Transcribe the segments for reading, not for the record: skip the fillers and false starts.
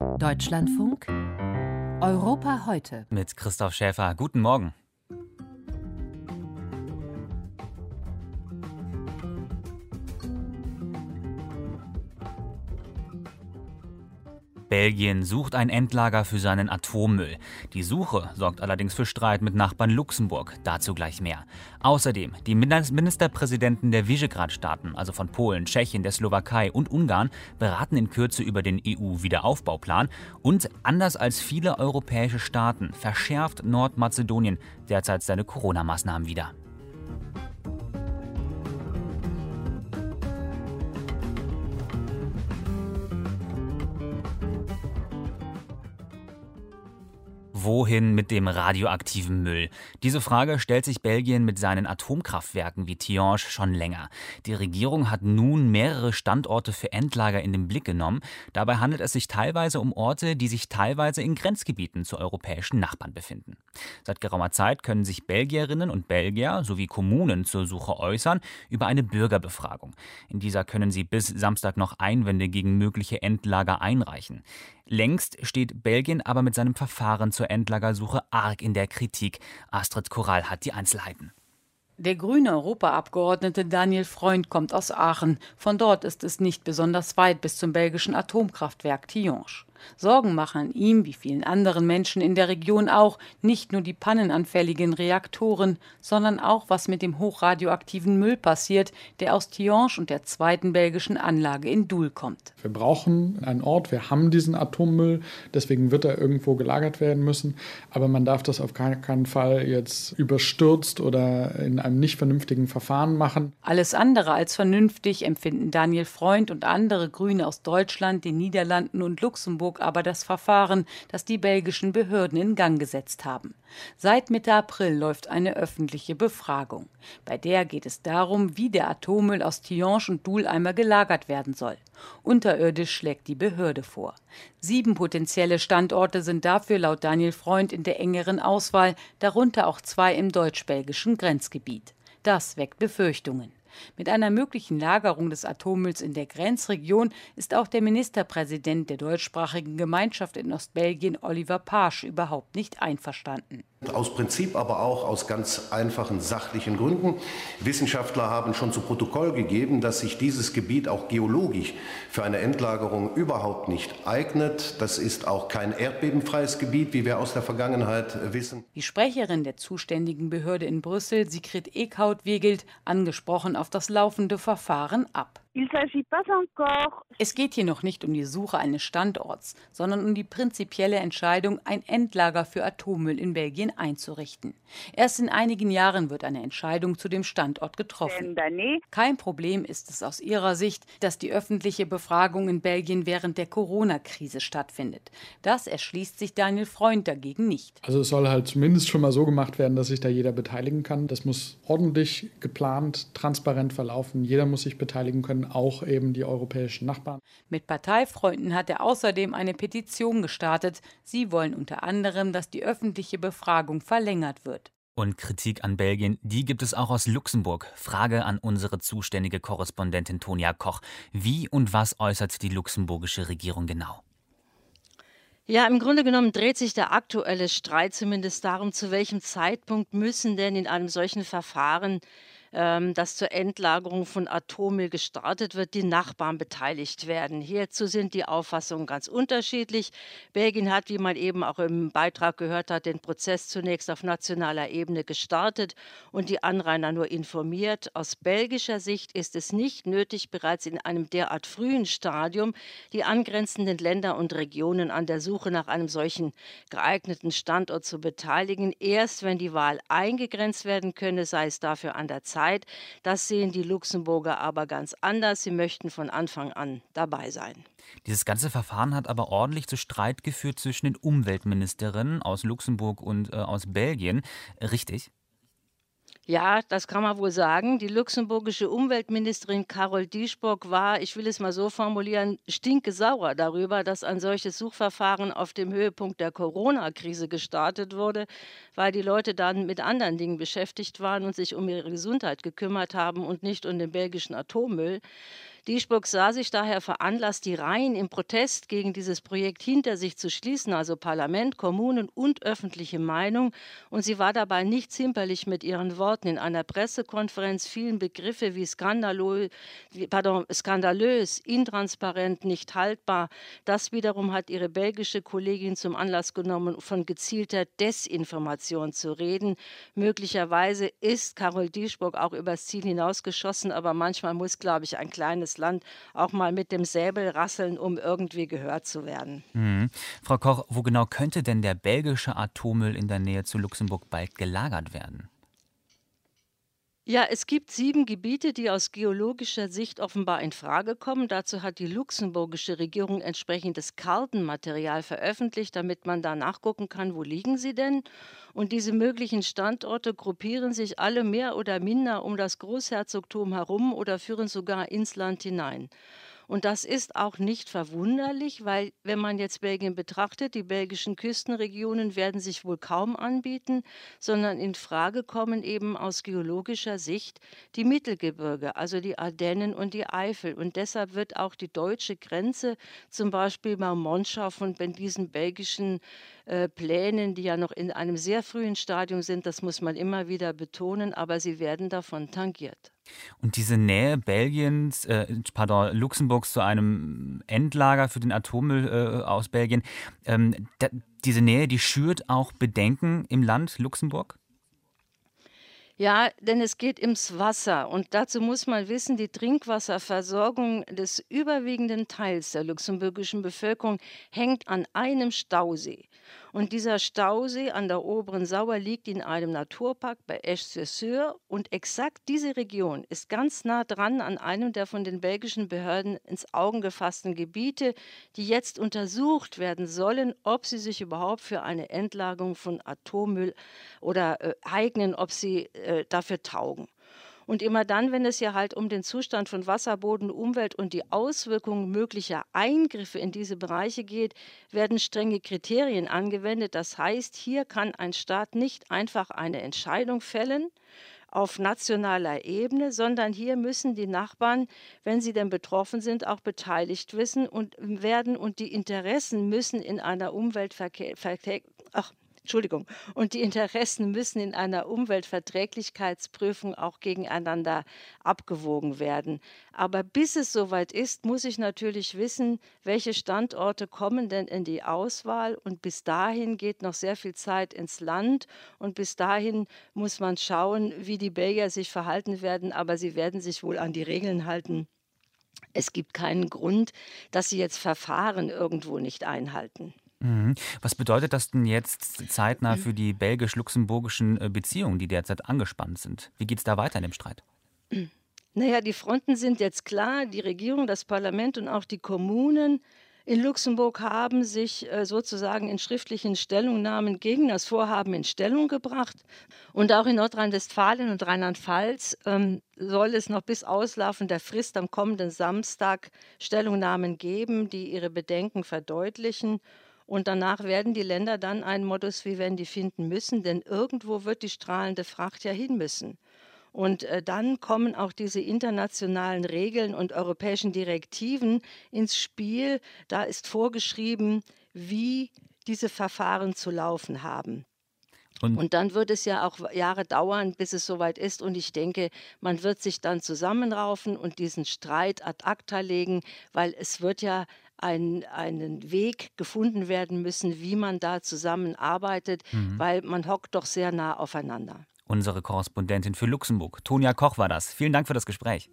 Deutschlandfunk Europa heute. Mit Christoph Schäfer. Guten Morgen. Belgien sucht ein Endlager für seinen Atommüll. Die Suche sorgt allerdings für Streit mit Nachbarn Luxemburg. Dazu gleich mehr. Außerdem, die Ministerpräsidenten der Visegrad-Staaten, also von Polen, Tschechien, der Slowakei und Ungarn, beraten in Kürze über den EU-Wiederaufbauplan. Und anders als viele europäische Staaten verschärft Nordmazedonien derzeit seine Corona-Maßnahmen wieder. Wohin mit dem radioaktiven Müll? Diese Frage stellt sich Belgien mit seinen Atomkraftwerken wie Tihange schon länger. Die Regierung hat nun mehrere Standorte für Endlager in den Blick genommen. Dabei handelt es sich teilweise um Orte, die sich teilweise in Grenzgebieten zu europäischen Nachbarn befinden. Seit geraumer Zeit können sich Belgierinnen und Belgier sowie Kommunen zur Suche äußern über eine Bürgerbefragung. In dieser können sie bis Samstag noch Einwände gegen mögliche Endlager einreichen. Längst steht Belgien aber mit seinem Verfahren zur Endlagersuche arg in der Kritik. Astrid Korall hat die Einzelheiten. Der grüne Europaabgeordnete Daniel Freund kommt aus Aachen. Von dort ist es nicht besonders weit bis zum belgischen Atomkraftwerk Tihange. Sorgen machen ihm, wie vielen anderen Menschen in der Region auch, nicht nur die pannenanfälligen Reaktoren, sondern auch, was mit dem hochradioaktiven Müll passiert, der aus Tihange und der zweiten belgischen Anlage in Doel kommt. Wir brauchen einen Ort, wir haben diesen Atommüll, deswegen wird er irgendwo gelagert werden müssen. Aber man darf das auf keinen Fall jetzt überstürzt oder in einem nicht vernünftigen Verfahren machen. Alles andere als vernünftig empfinden Daniel Freund und andere Grüne aus Deutschland, den Niederlanden und Luxemburg aber das Verfahren, das die belgischen Behörden in Gang gesetzt haben. Seit Mitte April läuft eine öffentliche Befragung. Bei der geht es darum, wie der Atommüll aus Tihange und Doel einmal gelagert werden soll. Unterirdisch schlägt die Behörde vor. 7 potenzielle Standorte sind dafür laut Daniel Freund in der engeren Auswahl, darunter auch 2 im deutsch-belgischen Grenzgebiet. Das weckt Befürchtungen. Mit einer möglichen Lagerung des Atommülls in der Grenzregion ist auch der Ministerpräsident der deutschsprachigen Gemeinschaft in Ostbelgien, Oliver Paasch, überhaupt nicht einverstanden. Aus Prinzip, aber auch aus ganz einfachen sachlichen Gründen. Wissenschaftler haben schon zu Protokoll gegeben, dass sich dieses Gebiet auch geologisch für eine Endlagerung überhaupt nicht eignet. Das ist auch kein erdbebenfreies Gebiet, wie wir aus der Vergangenheit wissen. Die Sprecherin der zuständigen Behörde in Brüssel, Sigrid Eekhout, wiegelt, angesprochen auf das laufende Verfahren, ab. Es geht hier noch nicht um die Suche eines Standorts, sondern um die prinzipielle Entscheidung, ein Endlager für Atommüll in Belgien einzurichten. Erst in einigen Jahren wird eine Entscheidung zu dem Standort getroffen. Kein Problem ist es aus ihrer Sicht, dass die öffentliche Befragung in Belgien während der Corona-Krise stattfindet. Das erschließt sich Daniel Freund dagegen nicht. Also es soll halt zumindest schon mal so gemacht werden, dass sich da jeder beteiligen kann. Das muss ordentlich geplant, transparent verlaufen. Jeder muss sich beteiligen können, auch eben die europäischen Nachbarn. Mit Parteifreunden hat er außerdem eine Petition gestartet. Sie wollen unter anderem, dass die öffentliche Befragung verlängert wird. Und Kritik an Belgien, die gibt es auch aus Luxemburg. Frage an unsere zuständige Korrespondentin Tonja Koch. Wie und was äußert die luxemburgische Regierung genau? Ja, im Grunde genommen dreht sich der aktuelle Streit zumindest darum, zu welchem Zeitpunkt müssen denn in einem solchen Verfahren, das zur Endlagerung von Atommüll gestartet wird, die Nachbarn beteiligt werden. Hierzu sind die Auffassungen ganz unterschiedlich. Belgien hat, wie man eben auch im Beitrag gehört hat, den Prozess zunächst auf nationaler Ebene gestartet und die Anrainer nur informiert. Aus belgischer Sicht ist es nicht nötig, bereits in einem derart frühen Stadium die angrenzenden Länder und Regionen an der Suche nach einem solchen geeigneten Standort zu beteiligen. Erst wenn die Wahl eingegrenzt werden könne, sei es dafür an der Zeit. Das sehen die Luxemburger aber ganz anders. Sie möchten von Anfang an dabei sein. Dieses ganze Verfahren hat aber ordentlich zu Streit geführt zwischen den Umweltministerinnen aus Luxemburg und aus Belgien. Richtig? Ja, das kann man wohl sagen. Die luxemburgische Umweltministerin Carol Dieschbock war, ich will es mal so formulieren, stinkesauer darüber, dass ein solches Suchverfahren auf dem Höhepunkt der Corona-Krise gestartet wurde, weil die Leute dann mit anderen Dingen beschäftigt waren und sich um ihre Gesundheit gekümmert haben und nicht um den belgischen Atommüll. Dieschbock sah sich daher veranlasst, die Reihen im Protest gegen dieses Projekt hinter sich zu schließen, also Parlament, Kommunen und öffentliche Meinung. Und sie war dabei nicht zimperlich mit ihren Worten. In einer Pressekonferenz fielen Begriffe wie skandalös, intransparent, nicht haltbar. Das wiederum hat ihre belgische Kollegin zum Anlass genommen, von gezielter Desinformation zu reden. Möglicherweise ist Carol Dieschbock auch übers Ziel hinausgeschossen, aber manchmal muss, glaube ich, ein kleines Land auch mal mit dem Säbel rasseln, um irgendwie gehört zu werden. Frau Koch, wo genau könnte denn der belgische Atommüll in der Nähe zu Luxemburg bald gelagert werden? Ja, es gibt 7 Gebiete, die aus geologischer Sicht offenbar in Frage kommen. Dazu hat die luxemburgische Regierung entsprechendes Kartenmaterial veröffentlicht, damit man da nachgucken kann, wo liegen sie denn. Und diese möglichen Standorte gruppieren sich alle mehr oder minder um das Großherzogtum herum oder führen sogar ins Land hinein. Und das ist auch nicht verwunderlich, weil, wenn man jetzt Belgien betrachtet, die belgischen Küstenregionen werden sich wohl kaum anbieten, sondern in Frage kommen eben aus geologischer Sicht die Mittelgebirge, also die Ardennen und die Eifel. Und deshalb wird auch die deutsche Grenze, zum Beispiel bei Monschau, von diesen belgischen Plänen, die ja noch in einem sehr frühen Stadium sind, das muss man immer wieder betonen, aber sie werden davon tangiert. Und diese Nähe Luxemburgs zu einem Endlager für den Atommüll aus Belgien, diese Nähe, die schürt auch Bedenken im Land Luxemburg? Ja, denn es geht ums Wasser und dazu muss man wissen, die Trinkwasserversorgung des überwiegenden Teils der luxemburgischen Bevölkerung hängt an einem Stausee. Und dieser Stausee an der oberen Sauer liegt in einem Naturpark bei Esch-sur-Sûre und exakt diese Region ist ganz nah dran an einem der von den belgischen Behörden ins Auge gefassten Gebiete, die jetzt untersucht werden sollen, ob sie sich überhaupt für eine Endlagerung von Atommüll oder eignen, ob sie dafür taugen. Und immer dann, wenn es ja halt um den Zustand von Wasser, Boden, Umwelt und die Auswirkungen möglicher Eingriffe in diese Bereiche geht, werden strenge Kriterien angewendet. Das heißt, hier kann ein Staat nicht einfach eine Entscheidung fällen auf nationaler Ebene, sondern hier müssen die Nachbarn, wenn sie denn betroffen sind, auch beteiligt werden und die Interessen müssen in einer Umweltverträglichkeitsprüfung auch gegeneinander abgewogen werden. Aber bis es soweit ist, muss ich natürlich wissen, welche Standorte kommen denn in die Auswahl. Und bis dahin geht noch sehr viel Zeit ins Land. Und bis dahin muss man schauen, wie die Belgier sich verhalten werden. Aber sie werden sich wohl an die Regeln halten. Es gibt keinen Grund, dass sie jetzt Verfahren irgendwo nicht einhalten. Was bedeutet das denn jetzt zeitnah für die belgisch-luxemburgischen Beziehungen, die derzeit angespannt sind? Wie geht es da weiter in dem Streit? Naja, die Fronten sind jetzt klar. Die Regierung, das Parlament und auch die Kommunen in Luxemburg haben sich sozusagen in schriftlichen Stellungnahmen gegen das Vorhaben in Stellung gebracht. Und auch in Nordrhein-Westfalen und Rheinland-Pfalz soll es noch bis Auslaufen der Frist am kommenden Samstag Stellungnahmen geben, die ihre Bedenken verdeutlichen. Und danach werden die Länder dann einen Modus vivendi finden müssen, denn irgendwo wird die strahlende Fracht ja hin müssen. Und dann kommen auch diese internationalen Regeln und europäischen Direktiven ins Spiel. Da ist vorgeschrieben, wie diese Verfahren zu laufen haben. Und dann wird es ja auch Jahre dauern, bis es soweit ist. Und ich denke, man wird sich dann zusammenraufen und diesen Streit ad acta legen, weil es wird ja einen Weg gefunden werden müssen, wie man da zusammenarbeitet, weil man hockt doch sehr nah aufeinander. Unsere Korrespondentin für Luxemburg, Tonja Koch, war das. Vielen Dank für das Gespräch.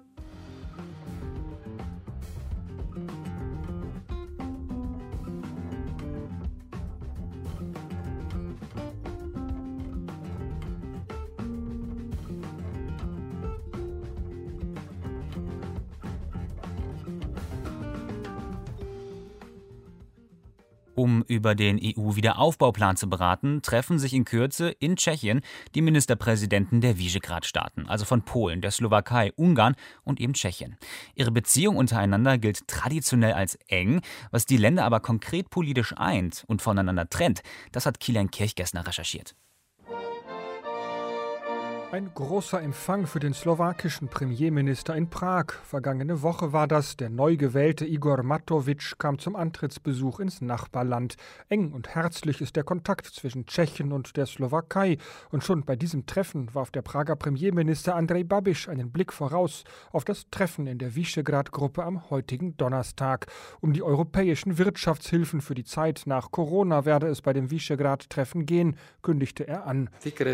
Um über den EU-Wiederaufbauplan zu beraten, treffen sich in Kürze in Tschechien die Ministerpräsidenten der Visegrad-Staaten, also von Polen, der Slowakei, Ungarn und eben Tschechien. Ihre Beziehung untereinander gilt traditionell als eng, was die Länder aber konkret politisch eint und voneinander trennt, das hat Kilian Kirchgessner recherchiert. Ein großer Empfang für den slowakischen Premierminister in Prag. Vergangene Woche war das. Der neu gewählte Igor Matovič kam zum Antrittsbesuch ins Nachbarland. Eng und herzlich ist der Kontakt zwischen Tschechien und der Slowakei. Und schon bei diesem Treffen warf der Prager Premierminister Andrej Babiš einen Blick voraus auf das Treffen in der Visegrad-Gruppe am heutigen Donnerstag. Um die europäischen Wirtschaftshilfen für die Zeit nach Corona werde es bei dem Visegrad-Treffen gehen, kündigte er an.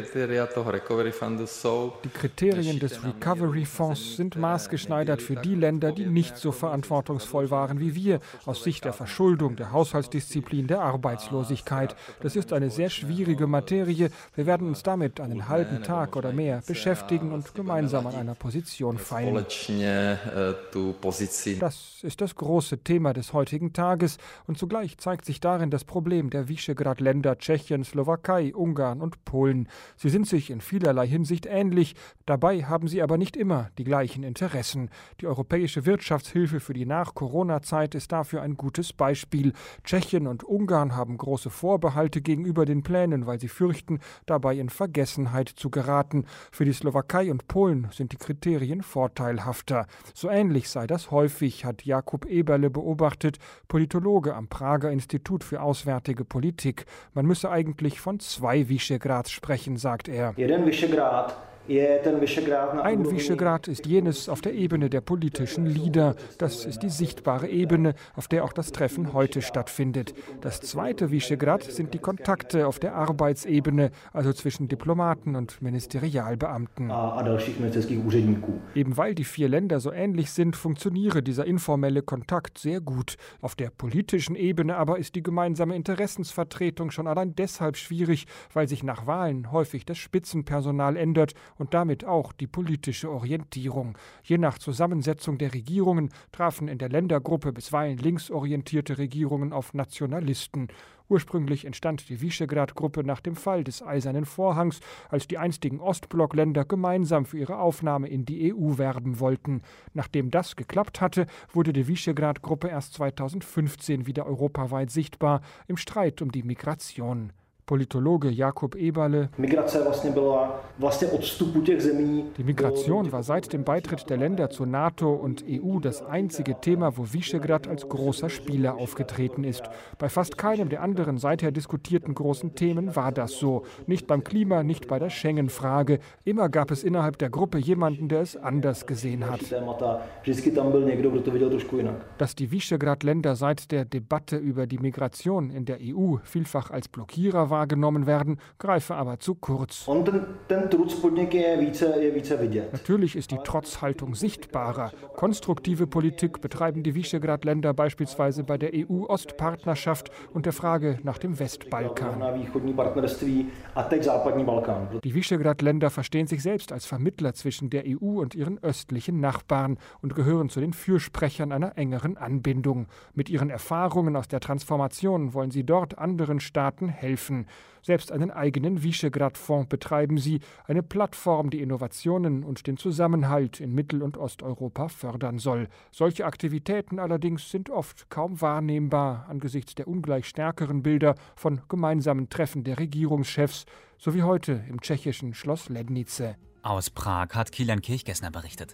Die Kriterien des Recovery-Fonds sind maßgeschneidert für die Länder, die nicht so verantwortungsvoll waren wie wir, aus Sicht der Verschuldung, der Haushaltsdisziplin, der Arbeitslosigkeit. Das ist eine sehr schwierige Materie. Wir werden uns damit einen halben Tag oder mehr beschäftigen und gemeinsam an einer Position feilen. Das ist das große Thema des heutigen Tages und zugleich zeigt sich darin das Problem der Visegrad-Länder Tschechien, Slowakei, Ungarn und Polen. Sie sind sich in vielerlei Hinsicht ähnlich. Dabei haben sie aber nicht immer die gleichen Interessen. Die europäische Wirtschaftshilfe für die Nach-Corona-Zeit ist dafür ein gutes Beispiel. Tschechien und Ungarn haben große Vorbehalte gegenüber den Plänen, weil sie fürchten, dabei in Vergessenheit zu geraten. Für die Slowakei und Polen sind die Kriterien vorteilhafter. So ähnlich sei das häufig, hat Jakub Eberle beobachtet, Politologe am Prager Institut für Auswärtige Politik. Man müsse eigentlich von 2 Visegrads sprechen, sagt er. Ein Visegrad ist jenes auf der Ebene der politischen Leader. Das ist die sichtbare Ebene, auf der auch das Treffen heute stattfindet. Das zweite Visegrad sind die Kontakte auf der Arbeitsebene, also zwischen Diplomaten und Ministerialbeamten. Eben weil die 4 Länder so ähnlich sind, funktioniere dieser informelle Kontakt sehr gut. Auf der politischen Ebene aber ist die gemeinsame Interessensvertretung schon allein deshalb schwierig, weil sich nach Wahlen häufig das Spitzenpersonal ändert und damit auch die politische Orientierung. Je nach Zusammensetzung der Regierungen trafen in der Ländergruppe bisweilen linksorientierte Regierungen auf Nationalisten. Ursprünglich entstand die Visegrad-Gruppe nach dem Fall des Eisernen Vorhangs, als die einstigen Ostblockländer gemeinsam für ihre Aufnahme in die EU werben wollten. Nachdem das geklappt hatte, wurde die Visegrad-Gruppe erst 2015 wieder europaweit sichtbar im Streit um die Migration. Politologe Jakub Eberle. Die Migration war seit dem Beitritt der Länder zur NATO und EU das einzige Thema, wo Visegrad als großer Spieler aufgetreten ist. Bei fast keinem der anderen seither diskutierten großen Themen war das so. Nicht beim Klima, nicht bei der Schengen-Frage. Immer gab es innerhalb der Gruppe jemanden, der es anders gesehen hat. Dass die Visegrad-Länder seit der Debatte über die Migration in der EU vielfach als Blockierer wahrgenommen werden, greife aber zu kurz. Natürlich ist die Trotzhaltung sichtbarer. Konstruktive Politik betreiben die Visegrad-Länder beispielsweise bei der EU-Ostpartnerschaft und der Frage nach dem Westbalkan. Die Visegrad-Länder verstehen sich selbst als Vermittler zwischen der EU und ihren östlichen Nachbarn und gehören zu den Fürsprechern einer engeren Anbindung. Mit ihren Erfahrungen aus der Transformation wollen sie dort anderen Staaten helfen. Selbst einen eigenen Visegrad-Fonds betreiben sie, eine Plattform, die Innovationen und den Zusammenhalt in Mittel- und Osteuropa fördern soll. Solche Aktivitäten allerdings sind oft kaum wahrnehmbar angesichts der ungleich stärkeren Bilder von gemeinsamen Treffen der Regierungschefs, so wie heute im tschechischen Schloss Lednice. Aus Prag hat Kilian Kirchgessner berichtet.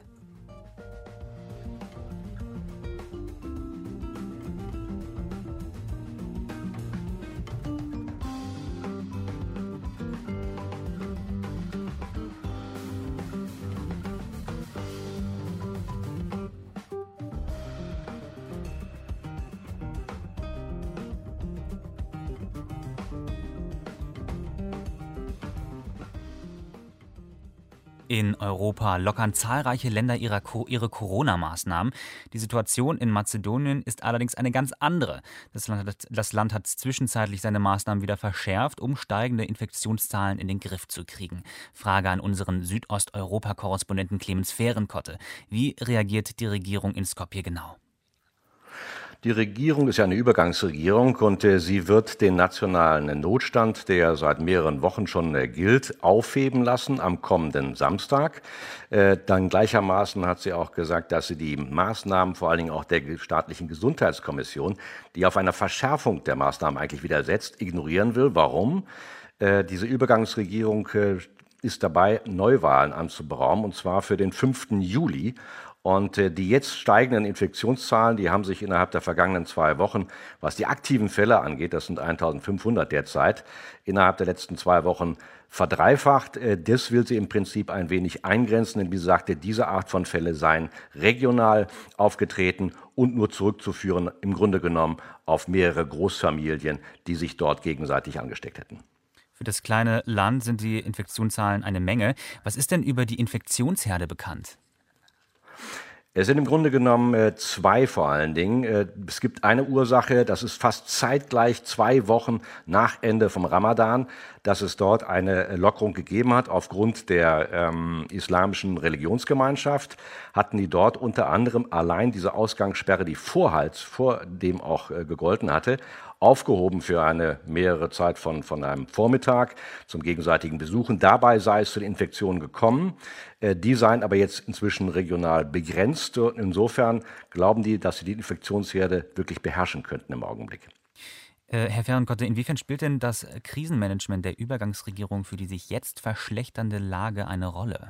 In Europa lockern zahlreiche Länder ihre Corona-Maßnahmen. Die Situation in Mazedonien ist allerdings eine ganz andere. Das Land hat zwischenzeitlich seine Maßnahmen wieder verschärft, um steigende Infektionszahlen in den Griff zu kriegen. Frage an unseren Südosteuropa-Korrespondenten Clemens Fehrenkotte. Wie reagiert die Regierung in Skopje genau? Die Regierung ist ja eine Übergangsregierung und sie wird den nationalen Notstand, der seit mehreren Wochen schon gilt, aufheben lassen am kommenden Samstag. Dann gleichermaßen hat sie auch gesagt, dass sie die Maßnahmen, vor allen Dingen auch der staatlichen Gesundheitskommission, die auf einer Verschärfung der Maßnahmen eigentlich widersetzt, ignorieren will. Warum? Diese Übergangsregierung ist dabei, Neuwahlen anzuberaumen, und zwar für den 5. Juli. Und die jetzt steigenden Infektionszahlen, die haben sich innerhalb der vergangenen 2 Wochen, was die aktiven Fälle angeht, das sind 1500 derzeit, innerhalb der letzten 2 Wochen verdreifacht. Das will sie im Prinzip ein wenig eingrenzen, denn wie sie sagte, diese Art von Fälle seien regional aufgetreten und nur zurückzuführen, im Grunde genommen, auf mehrere Großfamilien, die sich dort gegenseitig angesteckt hätten. Für das kleine Land sind die Infektionszahlen eine Menge. Was ist denn über die Infektionsherde bekannt? Es sind im Grunde genommen 2 vor allen Dingen. Es gibt eine Ursache, das ist fast zeitgleich 2 Wochen nach Ende vom Ramadan, dass es dort eine Lockerung gegeben hat. Aufgrund der islamischen Religionsgemeinschaft hatten die dort unter anderem allein diese Ausgangssperre, die vor dem auch gegolten hatte, aufgehoben für eine mehrere Zeit von einem Vormittag zum gegenseitigen Besuchen. Dabei sei es zu den Infektionen gekommen. Die seien aber jetzt inzwischen regional begrenzt. Und insofern glauben die, dass sie die Infektionsherde wirklich beherrschen könnten im Augenblick. Herr Fehrenkotte, inwiefern spielt denn das Krisenmanagement der Übergangsregierung für die sich jetzt verschlechternde Lage eine Rolle?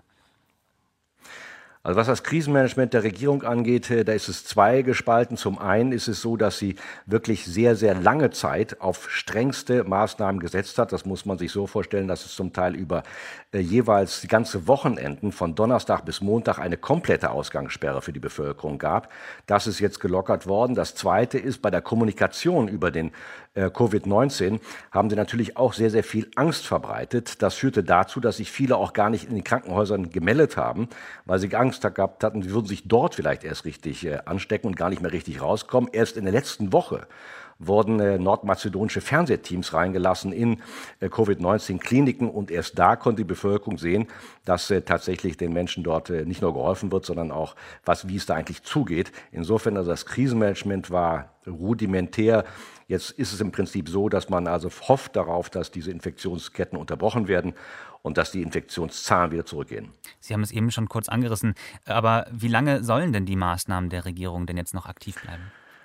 Also was das Krisenmanagement der Regierung angeht, da ist es zweigespalten. Zum einen ist es so, dass sie wirklich sehr, sehr lange Zeit auf strengste Maßnahmen gesetzt hat. Das muss man sich so vorstellen, dass es zum Teil über jeweils die ganze Wochenenden von Donnerstag bis Montag eine komplette Ausgangssperre für die Bevölkerung gab. Das ist jetzt gelockert worden. Das Zweite ist, bei der Kommunikation über den Covid-19 haben sie natürlich auch sehr, sehr viel Angst verbreitet. Das führte dazu, dass sich viele auch gar nicht in den Krankenhäusern gemeldet haben, weil sie Angst gehabt hatten, sie würden sich dort vielleicht erst richtig anstecken und gar nicht mehr richtig rauskommen. Erst in der letzten Woche wurden nordmazedonische Fernsehteams reingelassen in Covid-19-Kliniken und erst da konnte die Bevölkerung sehen, dass tatsächlich den Menschen dort nicht nur geholfen wird, sondern auch, wie es da eigentlich zugeht. Insofern, also das Krisenmanagement war rudimentär. Jetzt ist es im Prinzip so, dass man also hofft darauf, dass diese Infektionsketten unterbrochen werden und dass die Infektionszahlen wieder zurückgehen. Sie haben es eben schon kurz angerissen, aber wie lange sollen denn die Maßnahmen der Regierung denn jetzt noch aktiv bleiben?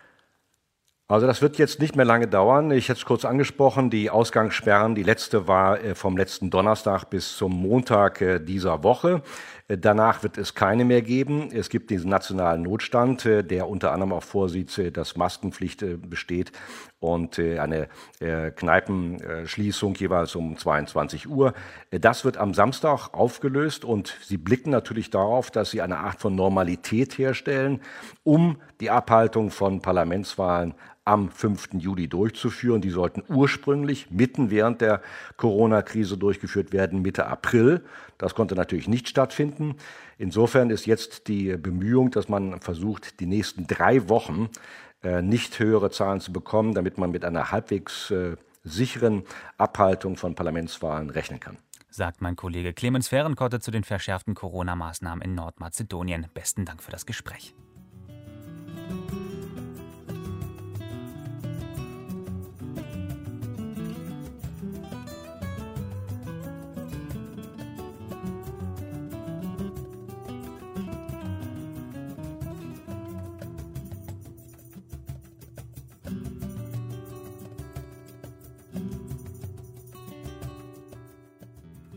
Also das wird jetzt nicht mehr lange dauern. Ich hätte es kurz angesprochen, die Ausgangssperren, die letzte war vom letzten Donnerstag bis zum Montag dieser Woche. Danach wird es keine mehr geben. Es gibt diesen nationalen Notstand, der unter anderem auch vorsieht, dass Maskenpflicht besteht und eine Kneipenschließung jeweils um 22 Uhr. Das wird am Samstag aufgelöst und sie blicken natürlich darauf, dass sie eine Art von Normalität herstellen, um die Abhaltung von Parlamentswahlen am 5. Juli durchzuführen. Die sollten ursprünglich mitten während der Corona-Krise durchgeführt werden, Mitte April. Das konnte natürlich nicht stattfinden. Insofern ist jetzt die Bemühung, dass man versucht, die nächsten 3 Wochen nicht höhere Zahlen zu bekommen, damit man mit einer halbwegs sicheren Abhaltung von Parlamentswahlen rechnen kann. Sagt mein Kollege Clemens Fehrenkotte zu den verschärften Corona-Maßnahmen in Nordmazedonien. Besten Dank für das Gespräch.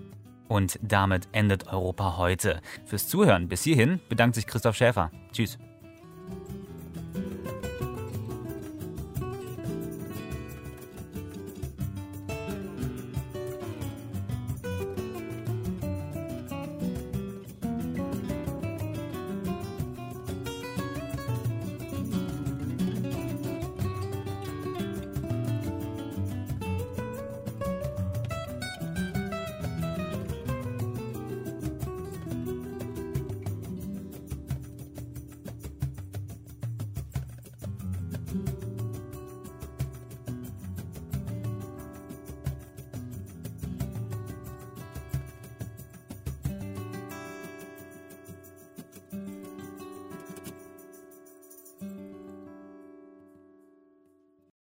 Und damit endet Europa heute. Fürs Zuhören bis hierhin bedankt sich Christoph Schäfer. Tschüss.